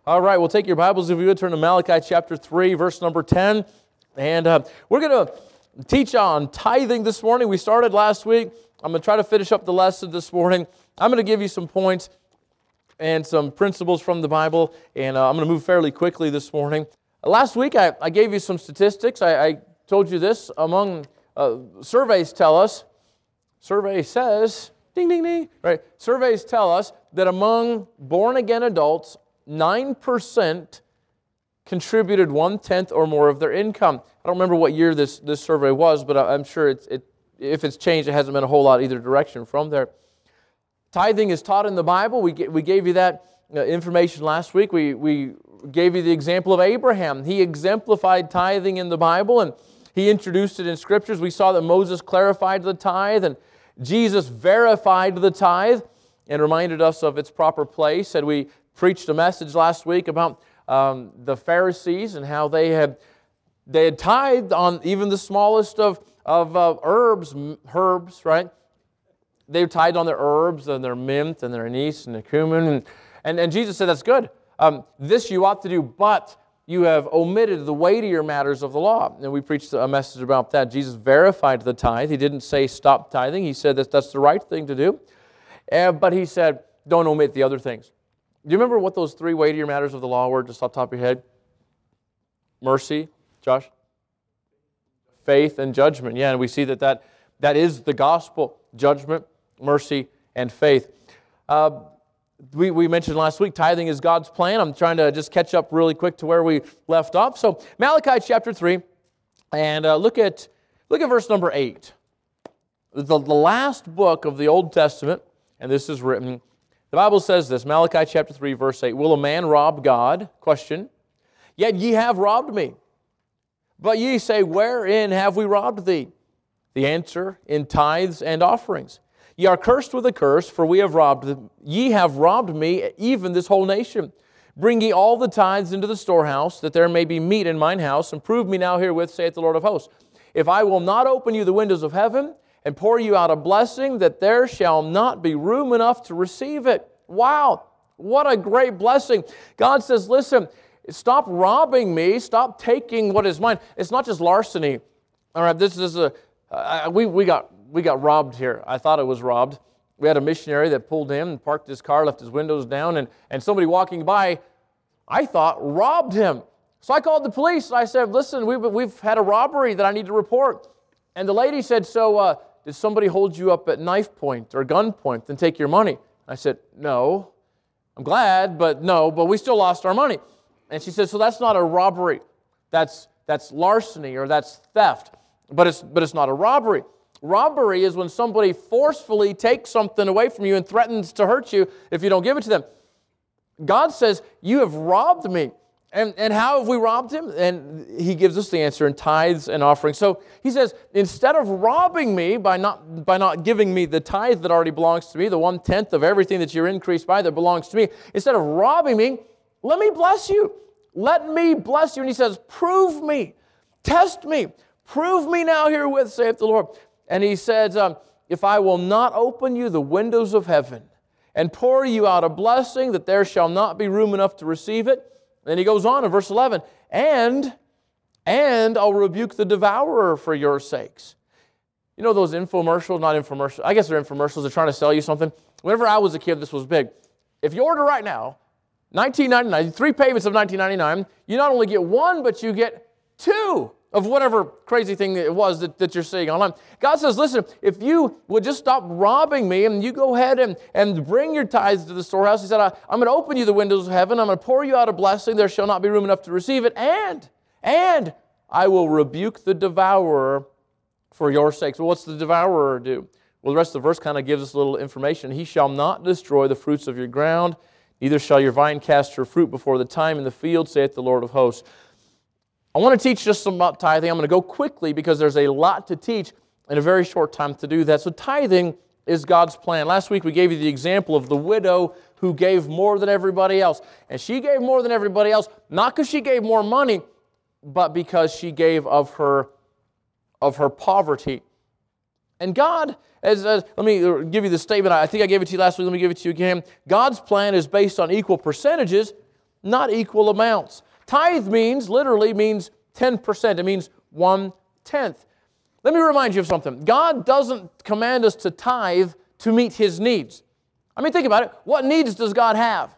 All right, we'll take your Bibles if you would, turn to Malachi chapter 3, verse number 10. And we're going to teach on tithing this morning. We started last week. I'm going to try to finish up the lesson this morning. I'm going to give you some points and some principles from the Bible, and I'm going to move fairly quickly this morning. Last week, I gave you some statistics. I told you this. Among surveys tell us, survey says, ding, ding, ding, right? Surveys tell us that among born-again adults, 9% contributed 1/10 or more of their income. I don't remember what year this survey was, but I'm sure if it's changed, it hasn't been a whole lot either direction from there. Tithing is taught in the Bible. We gave you that information last week. We gave you the example of Abraham. He exemplified tithing in the Bible, and he introduced it in Scriptures. We saw that Moses clarified the tithe, and Jesus verified the tithe and reminded us of its proper place. And we preached a message last week about the Pharisees and how they had tithed on even the smallest of herbs, right? They tithed on their herbs and their mint and their anise and their cumin. And Jesus said, that's good. This you ought to do, but you have omitted the weightier matters of the law. And we preached a message about that. Jesus verified the tithe. He didn't say stop tithing. He said that's the right thing to do. But he said, don't omit the other things. Do you remember what those three weightier matters of the law were, just off the top of your head? Mercy, Josh? Faith and judgment. Yeah, and we see that is the gospel. Judgment, mercy, and faith. We mentioned last week, tithing is God's plan. I'm trying to just catch up really quick to where we left off. So, Malachi chapter 3, and look at verse number 8. The last book of the Old Testament, and this is written. The Bible says this, Malachi chapter 3, verse 8, will a man rob God? Question. Yet ye have robbed me. But ye say, wherein have we robbed thee? The answer, in tithes and offerings. Ye are cursed with a curse, for we have robbed them. Ye have robbed me, even this whole nation. Bring ye all the tithes into the storehouse, that there may be meat in mine house, and prove me now herewith, saith the Lord of hosts. If I will not open you the windows of heaven, and pour you out a blessing, that there shall not be room enough to receive it. Wow, what a great blessing. God says, listen, stop robbing me, stop taking what is mine. It's not just larceny. All right, this is we got robbed here. I thought it was robbed. We had a missionary that pulled in and parked his car, left his windows down, and somebody walking by, I thought, robbed him. So I called the police. I said, listen, we've had a robbery that I need to report. And the lady said, so did somebody hold you up at knife point or gun point and take your money? I said, no. I'm glad, but no, but we still lost our money. And she said, so that's not a robbery. That's larceny or that's theft. But it's not a robbery. Robbery is when somebody forcefully takes something away from you and threatens to hurt you if you don't give it to them. God says, you have robbed me. And how have we robbed him? And he gives us the answer in tithes and offerings. So he says, instead of robbing me by not giving me the tithe that already belongs to me, the 1/10 of everything that you're increased by that belongs to me, instead of robbing me, let me bless you. Let me bless you. And he says, prove me, test me, prove me now herewith, saith the Lord. And he says, if I will not open you the windows of heaven and pour you out a blessing, that there shall not be room enough to receive it. Then he goes on in verse 11, and I'll rebuke the devourer for your sakes. You know those infomercials, not infomercials, I guess they're infomercials, they're trying to sell you something. Whenever I was a kid, this was big. If you order right now, $19.99, 3 payments of $19.99, you not only get one, but you get 2 of whatever crazy thing it was that you're seeing online. God says, listen, if you would just stop robbing me and you go ahead and bring your tithes to the storehouse, he said, I'm going to open you the windows of heaven, I'm going to pour you out a blessing, there shall not be room enough to receive it, and I will rebuke the devourer for your sakes. Well, what's the devourer do? Well, the rest of the verse kind of gives us a little information. He shall not destroy the fruits of your ground, neither shall your vine cast her fruit before the time in the field, saith the Lord of hosts. I want to teach just some about tithing. I'm going to go quickly because there's a lot to teach in a very short time to do that. So tithing is God's plan. Last week we gave you the example of the widow who gave more than everybody else. And she gave more than everybody else, not because she gave more money, but because she gave of her poverty. And God, let me give you the statement. I think I gave it to you last week. Let me give it to you again. God's plan is based on equal percentages, not equal amounts. Tithe literally means 10%. It means 1/10. Let me remind you of something. God doesn't command us to tithe to meet His needs. I mean, think about it. What needs does God have?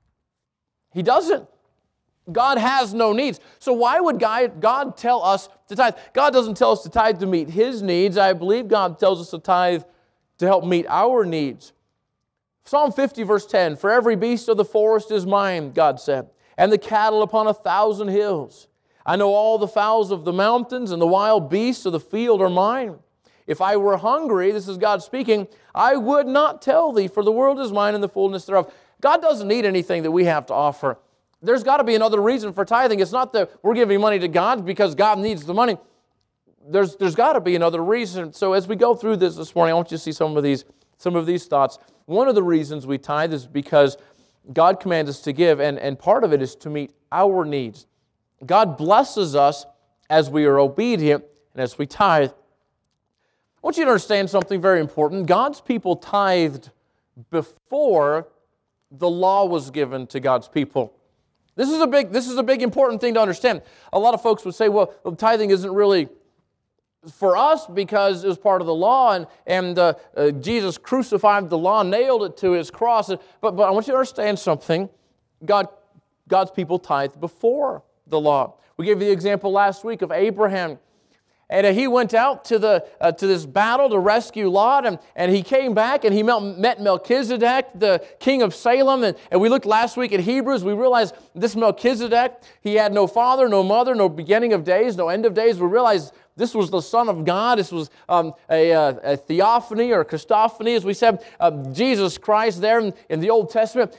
He doesn't. God has no needs. So why would God tell us to tithe? God doesn't tell us to tithe to meet His needs. I believe God tells us to tithe to help meet our needs. Psalm 50, verse 10, "For every beast of the forest is mine," God said, "and the cattle upon 1,000 hills. I know all the fowls of the mountains, and the wild beasts of the field are mine. If I were hungry," this is God speaking, "I would not tell thee, for the world is mine and the fullness thereof." God doesn't need anything that we have to offer. There's got to be another reason for tithing. It's not that we're giving money to God because God needs the money. There's got to be another reason. So as we go through this morning, I want you to see some of these thoughts. One of the reasons we tithe is because God commands us to give, and part of it is to meet our needs. God blesses us as we are obedient and as we tithe. I want you to understand something very important. God's people tithed before the law was given to God's people. This is a big important thing to understand. A lot of folks would say, well, tithing isn't really for us because it was part of the law, and Jesus crucified the law, nailed it to His cross. But I want you to understand something. God's people tithed before the law. We gave you the example last week of Abraham. And he went out to this battle to rescue Lot, and he came back and he met Melchizedek, the king of Salem. And we looked last week at Hebrews. We realized this Melchizedek, he had no father, no mother, no beginning of days, no end of days. We realized this was the Son of God. This was a theophany or Christophany, as we said. Jesus Christ there in the Old Testament.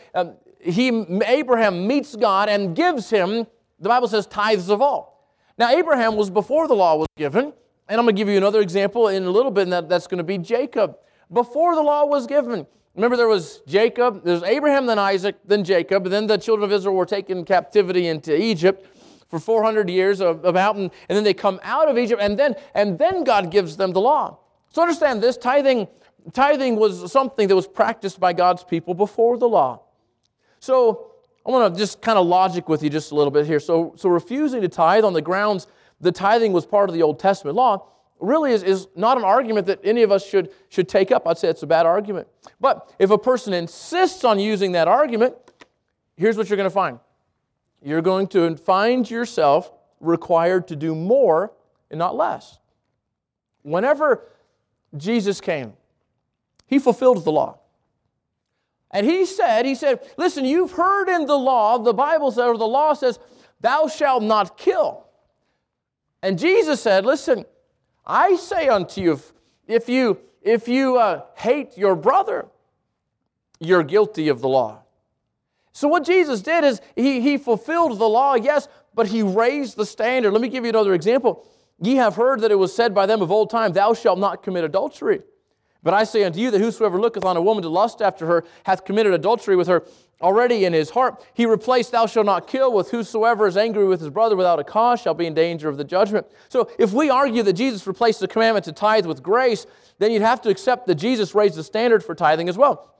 Abraham meets God and gives him, the Bible says, tithes of all. Now, Abraham was before the law was given, and I'm going to give you another example in a little bit, and that's going to be Jacob. Before the law was given, remember there was Jacob, there's Abraham, then Isaac, then Jacob, and then the children of Israel were taken in captivity into Egypt for 400 years about, and then they come out of Egypt, and then God gives them the law. So understand this, tithing was something that was practiced by God's people before the law. So I want to just kind of logic with you just a little bit here. So refusing to tithe on the grounds that tithing was part of the Old Testament law really is not an argument that any of us should take up. I'd say it's a bad argument. But if a person insists on using that argument, here's what you're going to find. You're going to find yourself required to do more and not less. Whenever Jesus came, He fulfilled the law. And he said, listen, you've heard in the law, the Bible says, or the law says, thou shalt not kill. And Jesus said, listen, I say unto you, if you hate your brother, you're guilty of the law. So what Jesus did is he fulfilled the law, yes, but He raised the standard. Let me give you another example. Ye have heard that it was said by them of old time, thou shalt not commit adultery. But I say unto you that whosoever looketh on a woman to lust after her hath committed adultery with her already in his heart. He replaced thou shalt not kill with whosoever is angry with his brother without a cause shall be in danger of the judgment. So if we argue that Jesus replaced the commandment to tithe with grace, then you'd have to accept that Jesus raised the standard for tithing as well.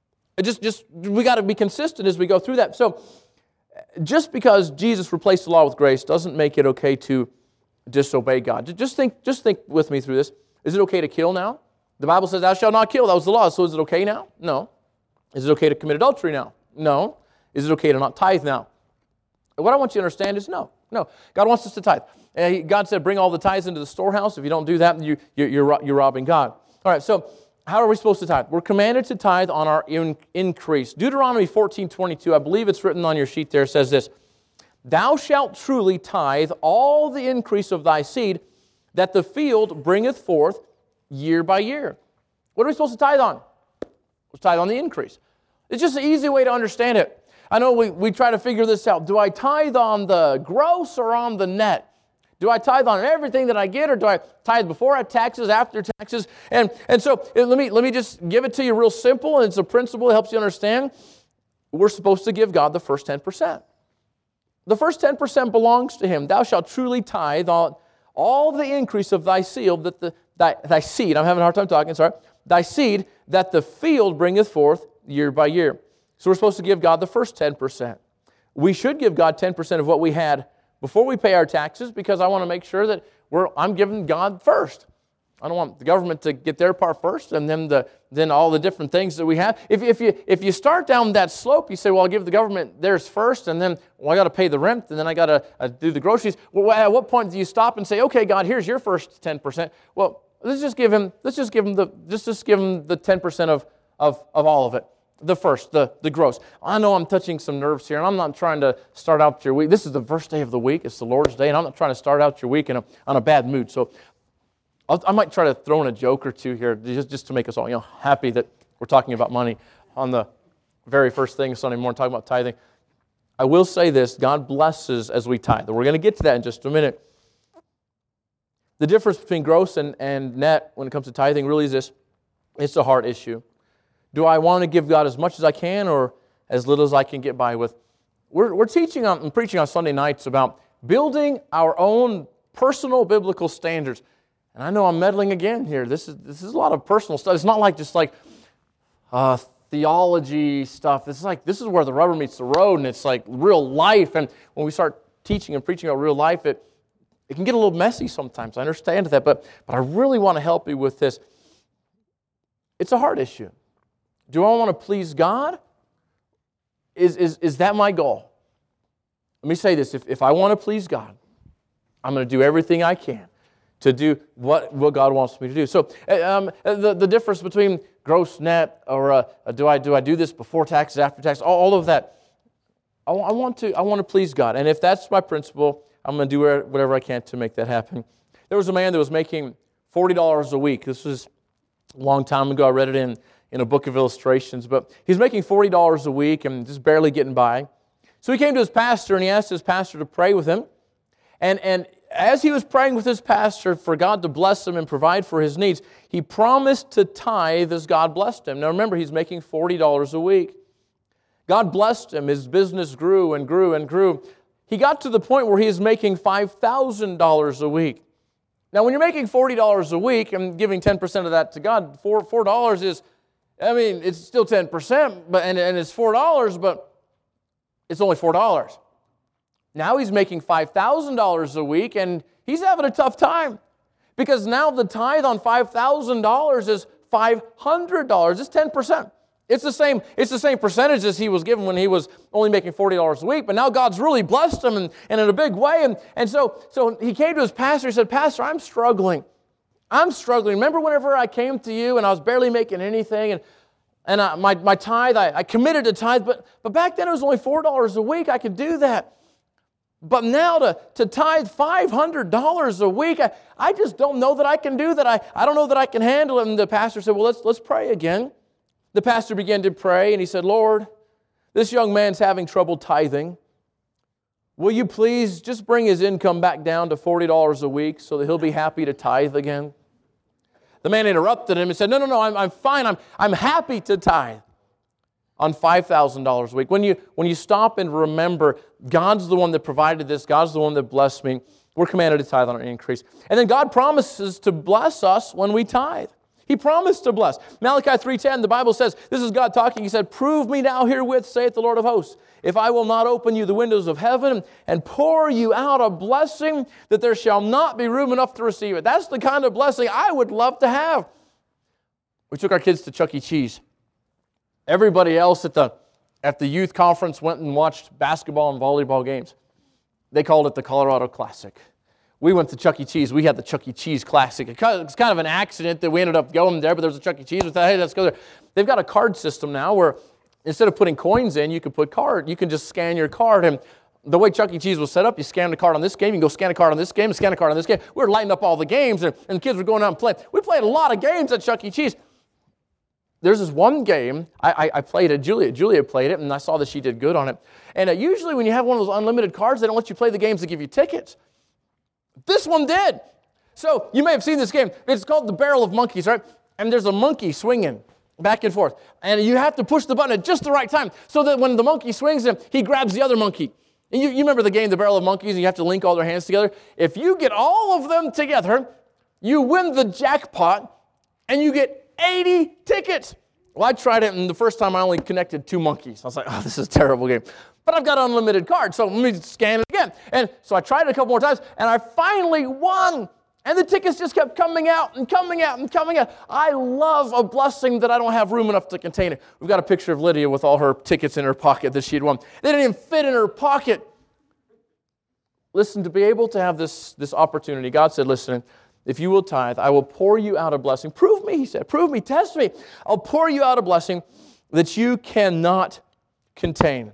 We got to be consistent as we go through that. So just because Jesus replaced the law with grace doesn't make it okay to disobey God. Just think with me through this. Is it okay to kill now? The Bible says, thou shalt not kill. That was the law. So is it okay now? No. Is it okay to commit adultery now? No. Is it okay to not tithe now? What I want you to understand is no. No. God wants us to tithe. God said, bring all the tithes into the storehouse. If you don't do that, you're robbing God. All right, so how are we supposed to tithe? We're commanded to tithe on our increase. Deuteronomy 14:22, I believe it's written on your sheet there, says this, thou shalt truly tithe all the increase of thy seed that the field bringeth forth year by year. What are we supposed to tithe on? We're tithe on the increase. It's just an easy way to understand it. I know we try to figure this out. Do I tithe on the gross or on the net? Do I tithe on everything that I get, or do I tithe before I taxes, after taxes? And so let me just give it to you real simple, and it's a principle that helps you understand. We're supposed to give God the first 10%. The first 10% belongs to Him. Thou shalt truly tithe on all the increase of thy seed, thy seed, I'm having a hard time talking, sorry, thy seed that the field bringeth forth year by year. So we're supposed to give God the first 10%. We should give God 10% of what we had before we pay our taxes, because I want to make sure that I'm giving God first. I don't want the government to get their part first, and then all the different things that we have. If you start down that slope, you say, well, I'll give the government theirs first, and then, well, I got to pay the rent, and then I got to do the groceries. Well, at what point do you stop and say, okay, God, here's your first 10%? Well, let's just give him the 10% of all of it. The first, the gross. I know I'm touching some nerves here, and I'm not trying to start out your week. This is the first day of the week. It's the Lord's Day, and I'm not trying to start out your week on a bad mood. So I might try to throw in a joke or two here just to make us all happy that we're talking about money on the very first thing Sunday morning, talking about tithing. I will say this, God blesses as we tithe. We're going to get to that in just a minute. The difference between gross and net when it comes to tithing really is this. It's a heart issue. Do I want to give God as much as I can or as little as I can get by with? We're teaching and preaching on Sunday nights about building our own personal biblical standards. And I know I'm meddling again here. This is a lot of personal stuff. It's not like just like theology stuff. It's like this is where the rubber meets the road, and it's like real life. And when we start teaching and preaching about real life, it can get a little messy sometimes. I understand that, but I really want to help you with this. It's a heart issue. Do I want to please God? Is that my goal? Let me say this. If I want to please God, I'm going to do everything I can to do what God wants me to do. So the difference between gross, net, or do I do this before taxes, after taxes, all of that, I want to please God. And if that's my principle, I'm going to do whatever I can to make that happen. There was a man that was making $40 a week. This was a long time ago. I read it in a book of illustrations, but he's making $40 a week and just barely getting by. So he came to his pastor and he asked his pastor to pray with him. And as he was praying with his pastor for God to bless him and provide for his needs, he promised to tithe as God blessed him. Now remember, he's making $40 a week. God blessed him. His business grew and grew and grew. He got to the point where he is making $5,000 a week. Now when you're making $40 a week and giving 10% of that to God, $4 is, it's still 10%, and it's $4, but it's only $4. Now he's making $5,000 a week, and he's having a tough time because now the tithe on $5,000 is $500. It's 10%. It's the same percentage as he was given when he was only making $40 a week, but now God's really blessed him and in a big way. And so he came to his pastor. He said, Pastor, I'm struggling. Remember whenever I came to you and I was barely making anything, and my tithe, I committed to tithe, but back then it was only $4 a week. I could do that. But now to tithe $500 a week, I just don't know that I can do that. I don't know that I can handle it. And the pastor said, well, let's pray again. The pastor began to pray, and he said, Lord, this young man's having trouble tithing. Will you please just bring his income back down to $40 a week so that he'll be happy to tithe again? The man interrupted him and said, No, I'm fine. I'm happy to tithe on $5,000 a week. When you stop and remember, God's the one that provided this, God's the one that blessed me, we're commanded to tithe on an increase. And then God promises to bless us when we tithe. He promised to bless. Malachi 3:10, the Bible says, this is God talking, He said, Prove me now herewith, saith the Lord of hosts, if I will not open you the windows of heaven and pour you out a blessing that there shall not be room enough to receive it. That's the kind of blessing I would love to have. We took our kids to Chuck E. Cheese. Everybody else at the youth conference went and watched basketball and volleyball games. They called it the Colorado Classic. We went to Chuck E. Cheese. We had the Chuck E. Cheese Classic. It's kind of an accident that we ended up going there, but there was a Chuck E. Cheese. We thought, hey, let's go there. They've got a card system now where instead of putting coins in, you can put card. You can just scan your card. And the way Chuck E. Cheese was set up, you scan the card on this game, you can go scan a card on this game, scan a card on this game. We were lighting up all the games, and the kids were going out and playing. We played a lot of games at Chuck E. Cheese. There's this one game, I played it, Julia played it, and I saw that she did good on it. And usually when you have one of those unlimited cards, they don't let you play the games that give you tickets. This one did. So you may have seen this game. It's called the Barrel of Monkeys, right? And there's a monkey swinging back and forth. And you have to push the button at just the right time so that when the monkey swings him, he grabs the other monkey. And you remember the game, the Barrel of Monkeys, and you have to link all their hands together? If you get all of them together, you win the jackpot, and you get 80 tickets. Well, I tried it, and the first time I only connected 2 monkeys. I was like, oh, this is a terrible game. but I've got an unlimited card, so let me scan it again. And so I tried it a couple more times, and I finally won. And the tickets just kept coming out and coming out and coming out. I love a blessing that I don't have room enough to contain it. We've got a picture of Lydia with all her tickets in her pocket that she had won. They didn't even fit in her pocket. Listen, to be able to have this opportunity, God said, listen, if you will tithe, I will pour you out a blessing. Prove me, he said. Prove me, test me. I'll pour you out a blessing that you cannot contain.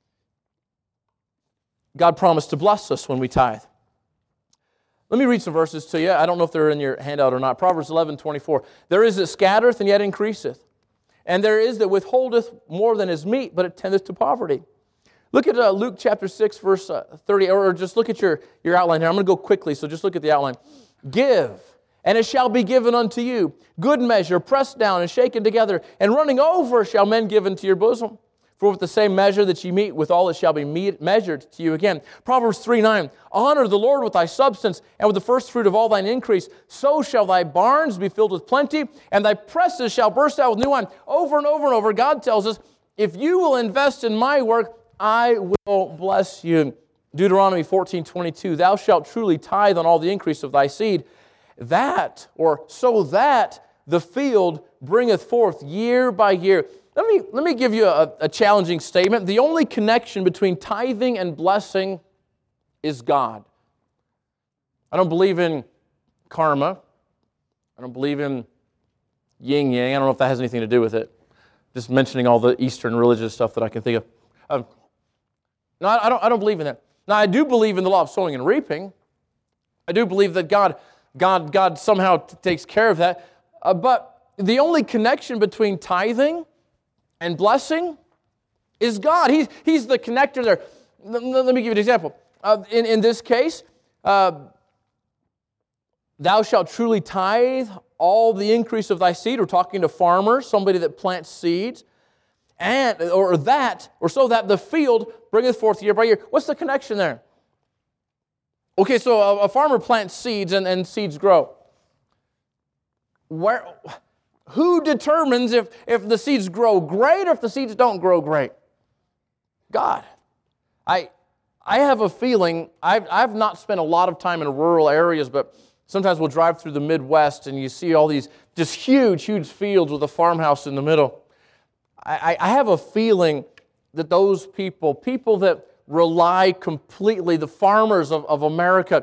God promised to bless us when we tithe. Let me read some verses to you. I don't know if they're in your handout or not. Proverbs 11:24. There is that scattereth and yet increaseth. And there is that withholdeth more than is meet, but it tendeth to poverty. Look at Luke chapter 6, verse 30, or just look at your outline here. I'm going to go quickly, so just look at the outline. Give, and it shall be given unto you. Good measure, pressed down and shaken together, and running over shall men give into your bosom. For with the same measure that ye meet, withal it shall be measured to you again. Proverbs 3:9. Honor the Lord with thy substance, and with the first fruit of all thine increase. So shall thy barns be filled with plenty, and thy presses shall burst out with new wine. Over and over and over, God tells us, if you will invest in my work, I will bless you. Deuteronomy 14:22. Thou shalt truly tithe on all the increase of thy seed, so that the field bringeth forth year by year. Let me give you a challenging statement. The only connection between tithing and blessing is God. I don't believe in karma. I don't believe in yin-yang. I don't know if that has anything to do with it. Just mentioning all the Eastern religious stuff that I can think of. No, I don't believe in that. Now, I do believe in the law of sowing and reaping. I do believe that God somehow takes care of that. But the only connection between tithing and blessing is God. He's the connector there. Let me give you an example. In this case, thou shalt truly tithe all the increase of thy seed. We're talking to farmers, somebody that plants seeds, so that the field bringeth forth year by year. What's the connection there? Okay, so a farmer plants seeds and seeds grow. Who determines if the seeds grow great or if the seeds don't grow great? God. I have a feeling, I've not spent a lot of time in rural areas, but sometimes we'll drive through the Midwest and you see all these just huge, huge fields with a farmhouse in the middle. I have a feeling that those people that rely completely, the farmers of America,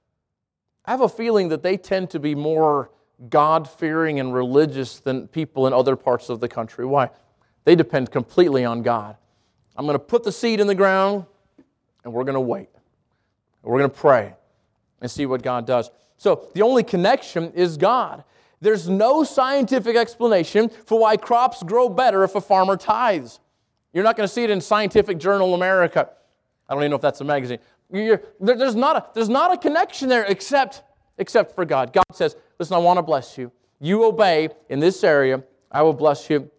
I have a feeling that they tend to be more God-fearing and religious than people in other parts of the country. Why? They depend completely on God. I'm going to put the seed in the ground, and we're going to wait. We're going to pray and see what God does. So the only connection is God. There's no scientific explanation for why crops grow better if a farmer tithes. You're not going to see it in Scientific Journal America. I don't even know if that's a magazine. There's not a connection there except for God. God says, listen, I want to bless you. You obey in this area, I will bless you.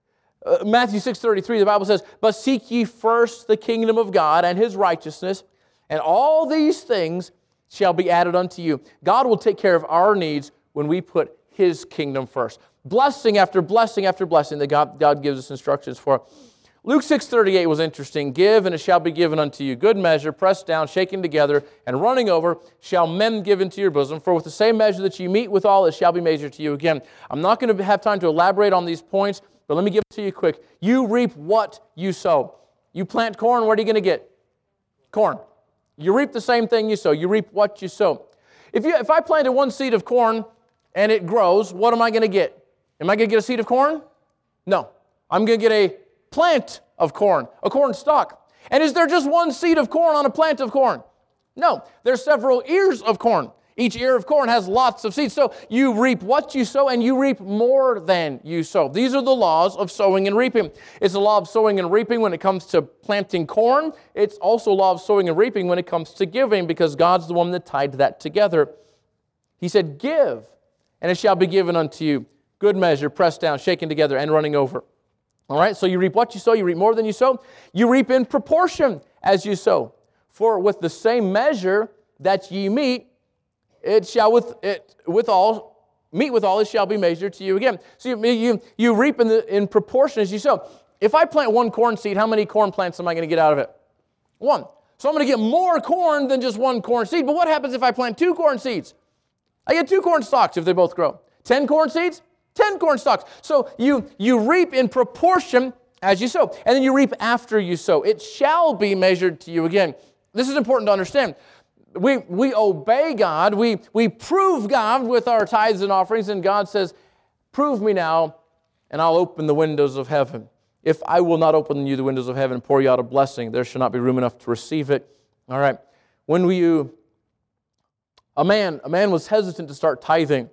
Matthew 6:33, the Bible says, but seek ye first the kingdom of God and His righteousness, and all these things shall be added unto you. God will take care of our needs when we put His kingdom first. Blessing after blessing after blessing that God gives us instructions for. Luke 6:38 was interesting. Give, and it shall be given unto you. Good measure, pressed down, shaken together, and running over, shall men give into your bosom. For with the same measure that you meet withal, it shall be measured to you again. I'm not going to have time to elaborate on these points, but let me give it to you quick. You reap what you sow. You plant corn, what are you going to get? Corn. You reap the same thing you sow. You reap what you sow. If I planted one seed of corn and it grows, what am I going to get? Am I going to get a seed of corn? No. I'm going to get a plant of corn, a corn stalk. And is there just one seed of corn on a plant of corn? No. There's several ears of corn. Each ear of corn has lots of seeds. So you reap what you sow, and you reap more than you sow. These are the laws of sowing and reaping. It's the law of sowing and reaping when it comes to planting corn. It's also a law of sowing and reaping when it comes to giving, because God's the one that tied that together. He said, give, and it shall be given unto you. Good measure, pressed down, shaken together, and running over. All right, so you reap what you sow, you reap more than you sow. You reap in proportion as you sow. For with the same measure that ye meet, it shall it shall be measured to you again. So you reap in proportion as you sow. if I plant one corn seed, how many corn plants am I going to get out of it? One. So I'm going to get more corn than just one corn seed. But what happens if I plant 2 corn seeds? I get 2 corn stalks if they both grow. 10 corn seeds? 10 corn stalks. So you reap in proportion as you sow. And then you reap after you sow. It shall be measured to you again. This is important to understand. We obey God. We prove God with our tithes and offerings. And God says, prove me now, and I'll open the windows of heaven. If I will not open you the windows of heaven and pour you out a blessing, there shall not be room enough to receive it. All right. A man was hesitant to start tithing.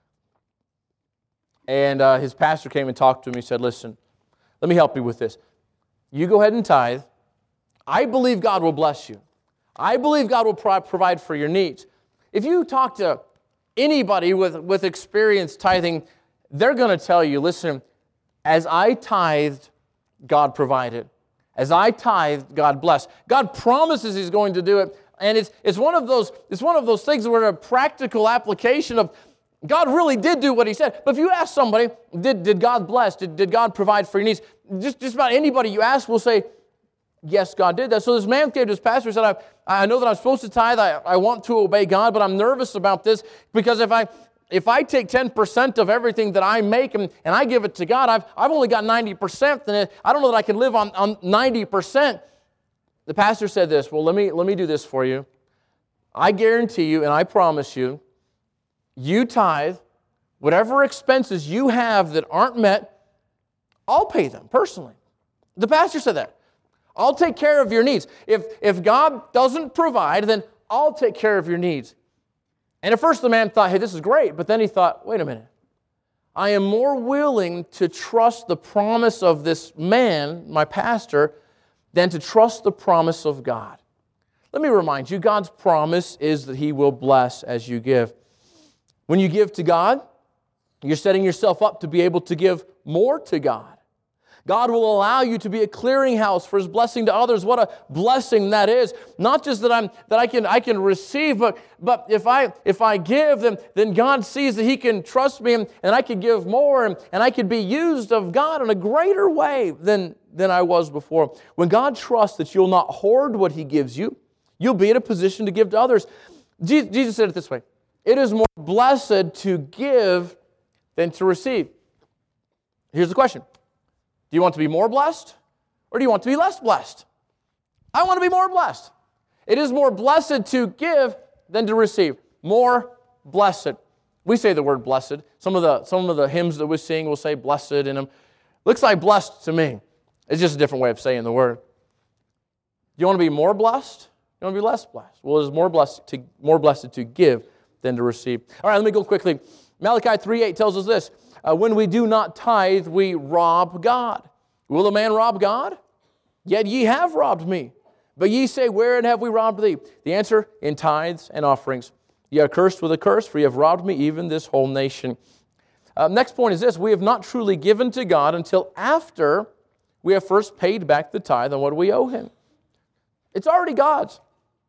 And his pastor came and talked to him. He said, listen, let me help you with this. You go ahead and tithe. I believe God will bless you. I believe God will provide for your needs. If you talk to anybody with experience tithing, they're going to tell you, listen, as I tithed, God provided. As I tithed, God blessed. God promises He's going to do it. And it's one of those things where a practical application of God really did do what He said. But if you ask somebody, did God bless? Did God provide for your needs? Just about anybody you ask will say, yes, God did that. So this man came to his pastor and said, I know that I'm supposed to tithe. I want to obey God, but I'm nervous about this because if I take 10% of everything that I make and I give it to God, I've only got 90%, and I don't know that I can live on 90%. The pastor said this, well, let me do this for you. I guarantee you and I promise you, you tithe, whatever expenses you have that aren't met, I'll pay them personally. The pastor said that. I'll take care of your needs. If God doesn't provide, then I'll take care of your needs. And at first the man thought, hey, this is great. But then he thought, wait a minute. I am more willing to trust the promise of this man, my pastor, than to trust the promise of God. Let me remind you, God's promise is that He will bless as you give. When you give to God, you're setting yourself up to be able to give more to God. God will allow you to be a clearinghouse for His blessing to others. What a blessing that is. Not just that I can receive, but if I give, then God sees that He can trust me and I can give more and I can be used of God in a greater way than I was before. When God trusts that you'll not hoard what He gives you, you'll be in a position to give to others. Jesus said it this way, it is more blessed to give than to receive. Here's the question. Do you want to be more blessed or do you want to be less blessed? I want to be more blessed. It is more blessed to give than to receive. More blessed. We say the word blessed. Some of the hymns that we sing will say blessed in them. Looks like blessed to me. It's just a different way of saying the word. Do you want to be more blessed? You want to be less blessed? Well, it is more blessed to give than to receive. All right, let me go quickly. Malachi 3:8 tells us this. When we do not tithe, we rob God. Will a man rob God? Yet ye have robbed me. But ye say, wherein have we robbed thee? The answer, in tithes and offerings. Ye are cursed with a curse, for ye have robbed me, even this whole nation. Next point is this. We have not truly given to God until after we have first paid back the tithe on what we owe Him. It's already God's.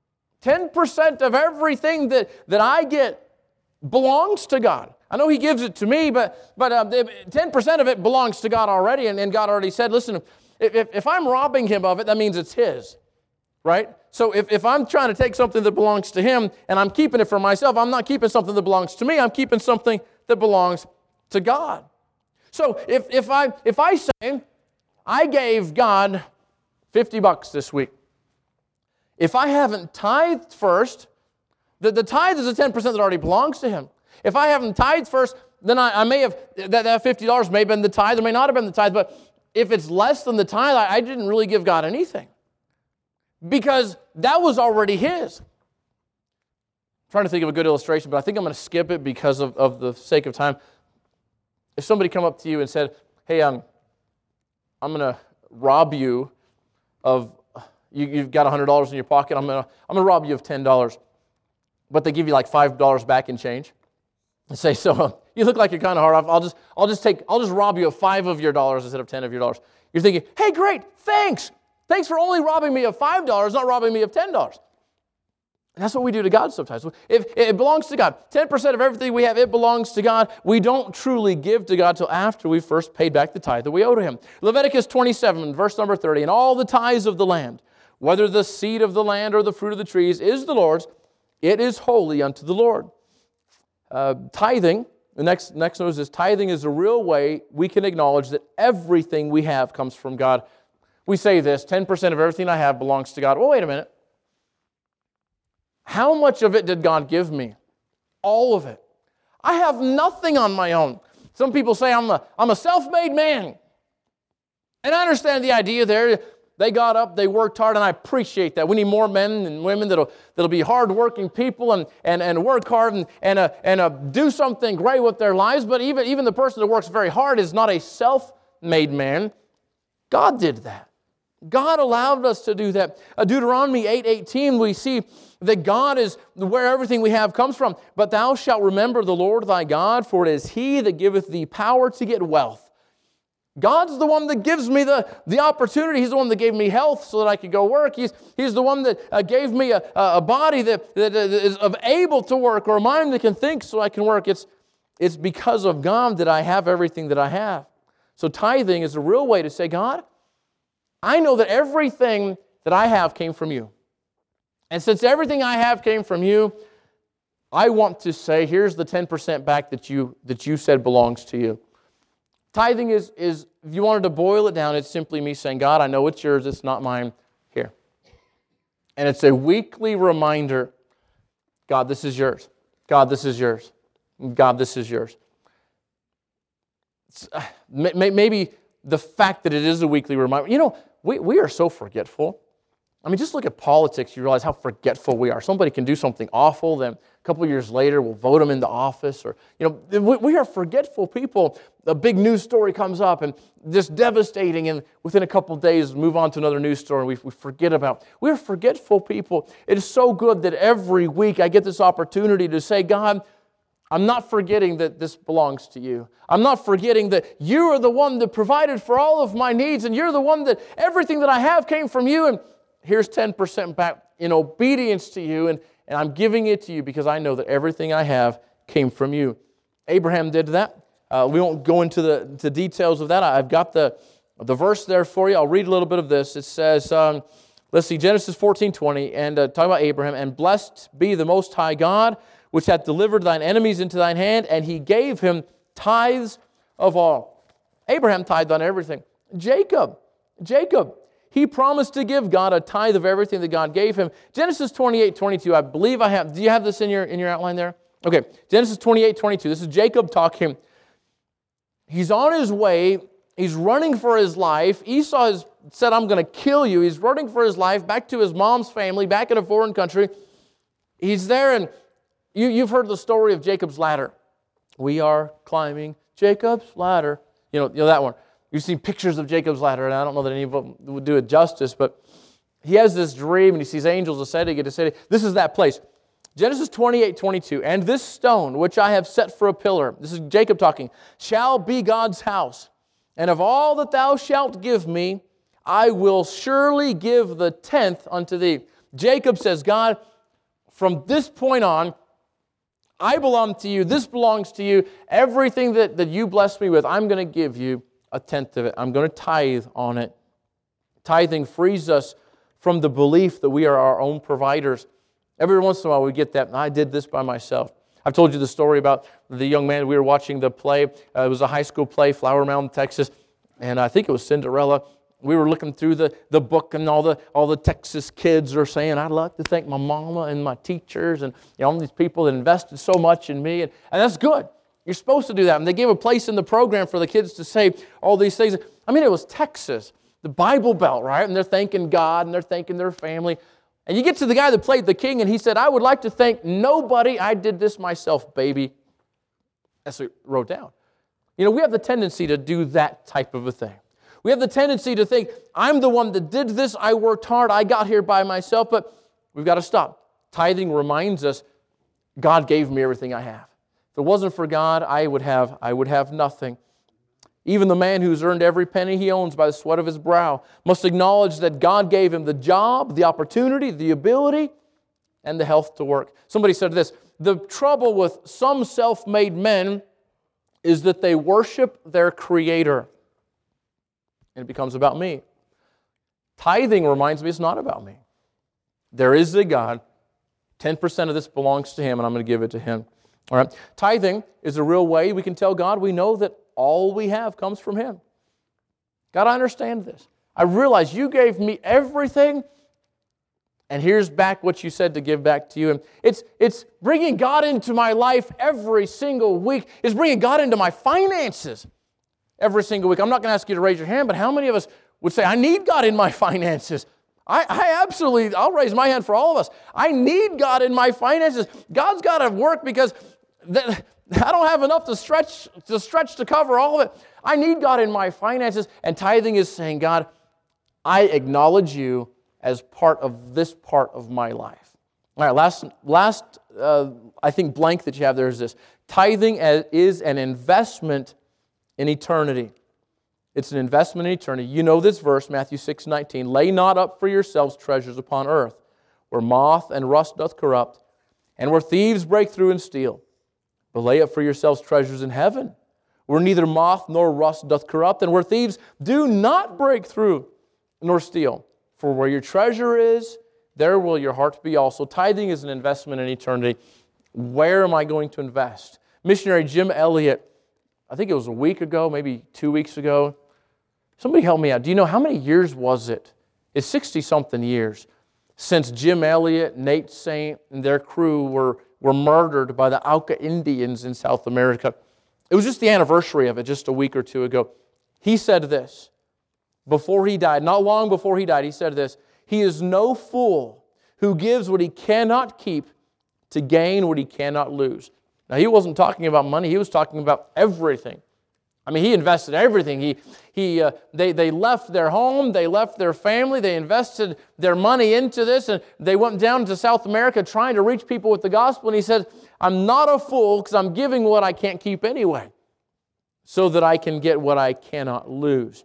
10% of everything that I get belongs to God. I know He gives it to me, but 10% of it belongs to God already, and God already said, listen, if I'm robbing Him of it, that means it's His, right? So if I'm trying to take something that belongs to Him and I'm keeping it for myself, I'm not keeping something that belongs to me, I'm keeping something that belongs to God. So if I say, I gave God $50 this week, if I haven't tithed first, the tithe is the 10% that already belongs to Him. If I haven't tithed first, then I may have, that $50 may have been the tithe, or may not have been the tithe, but if it's less than the tithe, I didn't really give God anything. Because that was already His. I'm trying to think of a good illustration, but I think I'm going to skip it because of the sake of time. If somebody come up to you and said, hey, I'm going to rob you of, you've got $100 in your pocket, I'm going to rob you of $10. But they give you like $5 back in change. And say, so you look like you're kind of hard off. I'll just rob you of 5 of your dollars instead of 10 of your dollars. You're thinking, hey, great, thanks. Thanks for only robbing me of $5, not robbing me of $10. And that's what we do to God sometimes. If it belongs to God, 10% of everything we have, it belongs to God. We don't truly give to God till after we first paid back the tithe that we owe to Him. Leviticus 27, verse number 30, and all the tithes of the land, whether the seed of the land or the fruit of the trees, is the Lord's, it is holy unto the Lord. Tithing, the next notice is tithing is a real way we can acknowledge that everything we have comes from God. We say this, 10% of everything I have belongs to God. Well, wait a minute. How much of it did God give me? All of it. I have nothing on my own. Some people say I'm a self-made man. And I understand the idea there. They got up, they worked hard, and I appreciate that. We need more men and women that'll be hard-working people and work hard and do something great with their lives. But even the person that works very hard is not a self-made man. God did that. God allowed us to do that. Deuteronomy 8:18, we see that God is where everything we have comes from. But thou shalt remember the Lord thy God, for it is He that giveth thee power to get wealth. God's the one that gives me the opportunity. He's the one that gave me health so that I could go work. He's the one that gave me a body that is able to work, or a mind that can think so I can work. It's because of God that I have everything that I have. So tithing is a real way to say, God, I know that everything that I have came from You. And since everything I have came from You, I want to say, here's the 10% back that you said belongs to You. Tithing is, if you wanted to boil it down, it's simply me saying, God, I know it's Yours, it's not mine. Here. And it's a weekly reminder, God, this is Yours. God, this is Yours. God, this is Yours. Maybe the fact that it is a weekly reminder, we are so forgetful. I mean, just look at politics, you realize how forgetful we are. Somebody can do something awful, then a couple of years later we'll vote them into office. Or, we are forgetful people. A big news story comes up and just devastating, and within a couple of days move on to another news story we forget about. We're forgetful people. It is so good that every week I get this opportunity to say, God, I'm not forgetting that this belongs to You. I'm not forgetting that You are the one that provided for all of my needs, and You're the one that everything that I have came from You, and here's 10% back in obedience to You, and I'm giving it to You because I know that everything I have came from You. Abraham did that. We won't go into the details of that. I've got the verse there for you. I'll read a little bit of this. It says, let's see, Genesis 14:20, and talking about Abraham, and blessed be the Most High God, which hath delivered thine enemies into thine hand, and He gave him tithes of all. Abraham tithed on everything. Jacob, he promised to give God a tithe of everything that God gave him. Genesis 28:22, I believe I have. Do you have this in your outline there? Okay, Genesis 28:22. This is Jacob talking. He's on his way. He's running for his life. Esau has said, I'm going to kill you. He's running for his life back to his mom's family, back in a foreign country. He's there, and you've heard the story of Jacob's ladder. We are climbing Jacob's ladder. You know that one. You've seen pictures of Jacob's ladder, and I don't know that any of them would do it justice, but he has this dream, and he sees angels ascending and descending. This is that place. Genesis 28:22, and this stone which I have set for a pillar, this is Jacob talking, shall be God's house. And of all that thou shalt give me, I will surely give the 10th unto thee. Jacob says, God, from this point on, I belong to You. This belongs to You. Everything that You bless me with, I'm going to give You a 10th of it. I'm going to tithe on it. Tithing frees us from the belief that we are our own providers. Every once in a while we get that, I did this by myself. I've told you the story about the young man. We were watching the play. It was a high school play, Flower Mound, Texas, and I think it was Cinderella. We were looking through the book, and all the Texas kids are saying, I'd like to thank my mama and my teachers and all these people that invested so much in me. And that's good. You're supposed to do that. And they gave a place in the program for the kids to say all these things. I mean, it was Texas, the Bible Belt, right? And they're thanking God, and they're thanking their family. And you get to the guy that played the king, and he said, I would like to thank nobody. I did this myself, baby. That's what he wrote down. We have the tendency to do that type of a thing. We have the tendency to think, I'm the one that did this. I worked hard. I got here by myself. But we've got to stop. Tithing reminds us, God gave me everything I have. If it wasn't for God, I would have nothing. Even the man who's earned every penny he owns by the sweat of his brow must acknowledge that God gave him the job, the opportunity, the ability, and the health to work. Somebody said this, the trouble with some self-made men is that they worship their Creator. And it becomes about me. Tithing reminds me it's not about me. There is a God. 10% of this belongs to Him, and I'm going to give it to Him. All right. Tithing is a real way we can tell God we know that all we have comes from Him. God, I understand this. I realize you gave me everything, and here's back what you said to give back to you. And it's bringing God into my life every single week. It's bringing God into my finances every single week. I'm not going to ask you to raise your hand, but how many of us would say, I need God in my finances? I absolutely, I'll raise my hand for all of us. I need God in my finances. God's got to work because I don't have enough to stretch to cover all of it. I need God in my finances. And tithing is saying, God, I acknowledge you as part of this part of my life. All right, last I think blank that you have there is this. Tithing is an investment in eternity. It's an investment in eternity. You know this verse, Matthew 6:19. Lay not up for yourselves treasures upon earth, where moth and rust doth corrupt, and where thieves break through and steal. But lay up for yourselves treasures in heaven, where neither moth nor rust doth corrupt, and where thieves do not break through nor steal. For where your treasure is, there will your heart be also. Tithing is an investment in eternity. Where am I going to invest? Missionary Jim Elliot, I think it was a week ago, maybe 2 weeks ago. Somebody help me out. Do you know how many years was it? It's 60-something years since Jim Elliot, Nate Saint, and their crew were murdered by the Auca Indians in South America. It was just the anniversary of it, just a week or two ago. He said this, before he died, not long before he died, he said this, He is no fool who gives what he cannot keep to gain what he cannot lose. Now, he wasn't talking about money. He was talking about everything. I mean, he invested everything. They left their home. They left their family. They invested their money into this, and they went down to South America trying to reach people with the gospel. And he said, I'm not a fool because I'm giving what I can't keep anyway, so that I can get what I cannot lose.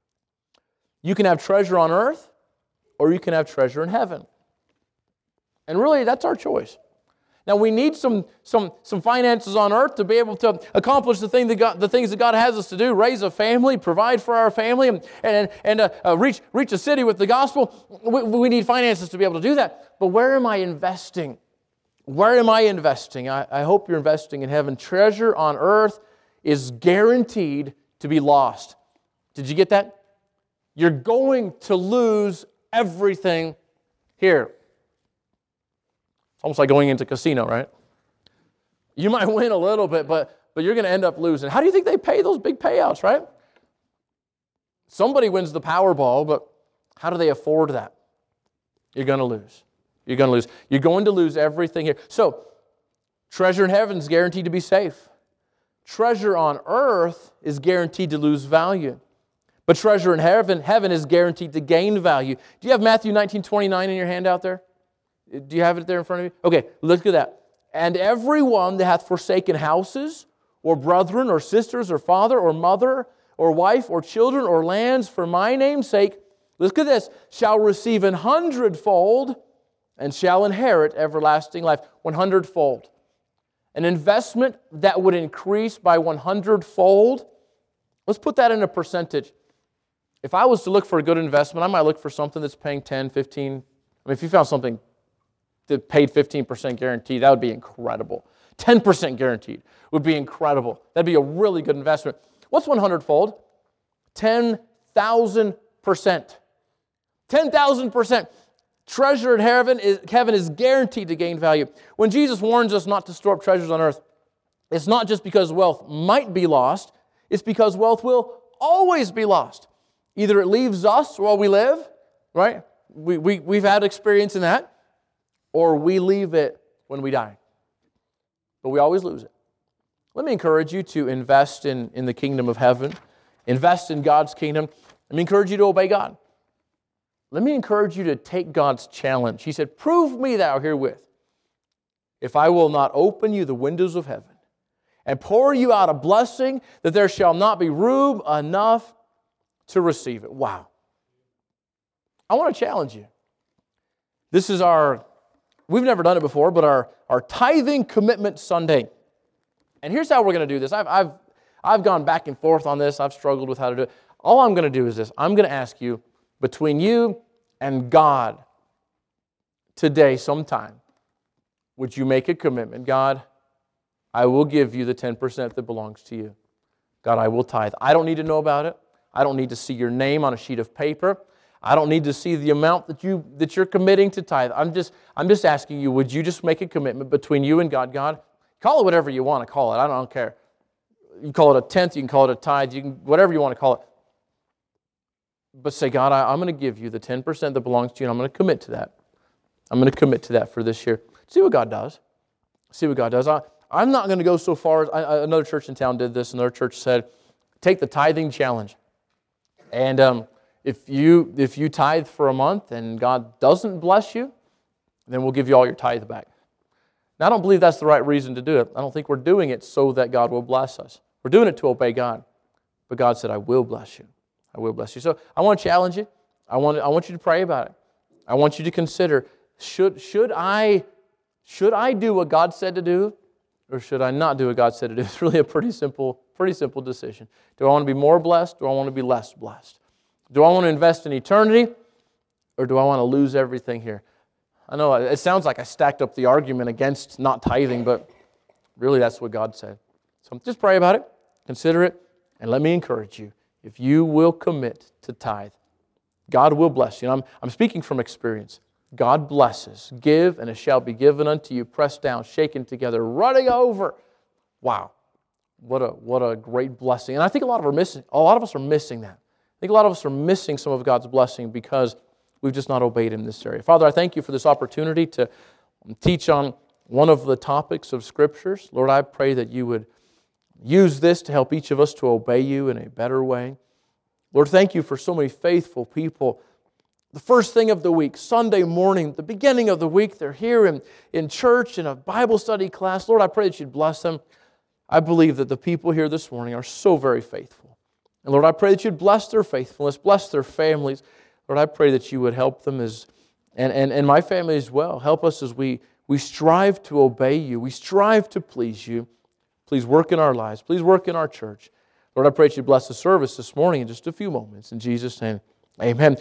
You can have treasure on earth, or you can have treasure in heaven. And really, that's our choice. Now, we need some finances on earth to be able to accomplish the things that God has us to do, raise a family, provide for our family, and reach a city with the gospel. We need finances to be able to do that. But where am I investing? Where am I investing? I hope you're investing in heaven. Treasure on earth is guaranteed to be lost. Did you get that? You're going to lose everything here. Almost like going into a casino, right? You might win a little bit, but you're going to end up losing. How do you think they pay those big payouts, right? Somebody wins the Powerball, but how do they afford that? You're going to lose. You're going to lose. You're going to lose everything here. So, treasure in heaven is guaranteed to be safe. Treasure on earth is guaranteed to lose value. But treasure in heaven is guaranteed to gain value. Do you have Matthew 19:29 in your handout there? Do you have it there in front of you? Okay, look at that. And everyone that hath forsaken houses, or brethren, or sisters, or father, or mother, or wife, or children, or lands, for my name's sake, look at this, shall receive 100-fold, and shall inherit everlasting life. 100-fold. An investment that would increase by 100-fold. Let's put that in a percentage. If I was to look for a good investment, I might look for something that's paying 10, 15. I mean, if you found something that paid 15% guaranteed, that would be incredible. 10% guaranteed would be incredible. That'd be a really good investment. What's 100-fold? 10,000%. 10,000%. Treasure in heaven is guaranteed to gain value. When Jesus warns us not to store up treasures on earth, it's not just because wealth might be lost, it's because wealth will always be lost. Either it leaves us while we live, right? We've had experience in that, or we leave it when we die. But we always lose it. Let me encourage you to invest in the kingdom of heaven. Invest in God's kingdom. Let me encourage you to obey God. Let me encourage you to take God's challenge. He said, prove me thou herewith, if I will not open you the windows of heaven and pour you out a blessing that there shall not be room enough to receive it. Wow. I want to challenge you. This is our we've never done it before, but our Tithing Commitment Sunday. And here's how we're going to do this. I've gone back and forth on this. I've struggled with how to do it. All I'm going to do is this. I'm going to ask you, between you and God today sometime, would you make a commitment? God, I will give you the 10% that belongs to you. God, I will tithe. I don't need to know about it. I don't need to see your name on a sheet of paper. I don't need to see the amount that you're committing to tithe. I'm just asking you, would you just make a commitment between you and God? God, call it whatever you want to call it. I don't care. You can call it a tenth, you can call it a tithe, you can whatever you want to call it. But say, God, I'm going to give you the 10% that belongs to you, and I'm going to commit to that. I'm going to commit to that for this year. See what God does. See what God does. I'm not going to go so far as another church in town did this. Another church said, take the tithing challenge. And if you tithe for a month and God doesn't bless you, then we'll give you all your tithe back. Now, I don't believe that's the right reason to do it. I don't think we're doing it so that God will bless us. We're doing it to obey God. But God said, I will bless you. I will bless you. So I want to challenge you. I want you to pray about it. I want you to consider, should I do what God said to do, or should I not do what God said to do? It's really a pretty simple decision. Do I want to be more blessed, or do I want to be less blessed? Do I want to invest in eternity, or do I want to lose everything here? I know it sounds like I stacked up the argument against not tithing, but really that's what God said. So just pray about it, consider it, and let me encourage you. If you will commit to tithe, God will bless you. And I'm speaking from experience. God blesses. Give, and it shall be given unto you, pressed down, shaken together, running over. Wow. What a great blessing. And I think a lot of us are missing that. I think a lot of us are missing some of God's blessing because we've just not obeyed Him in this area. Father, I thank you for this opportunity to teach on one of the topics of Scriptures. Lord, I pray that you would use this to help each of us to obey you in a better way. Lord, thank you for so many faithful people. The first thing of the week, Sunday morning, the beginning of the week, they're here in church, in a Bible study class. Lord, I pray that you'd bless them. I believe that the people here this morning are so very faithful. And Lord, I pray that you'd bless their faithfulness, bless their families. Lord, I pray that you would help them and my family as well. Help us as we strive to obey you. We strive to please you. Please work in our lives. Please work in our church. Lord, I pray that you bless the service this morning in just a few moments. In Jesus' name, amen.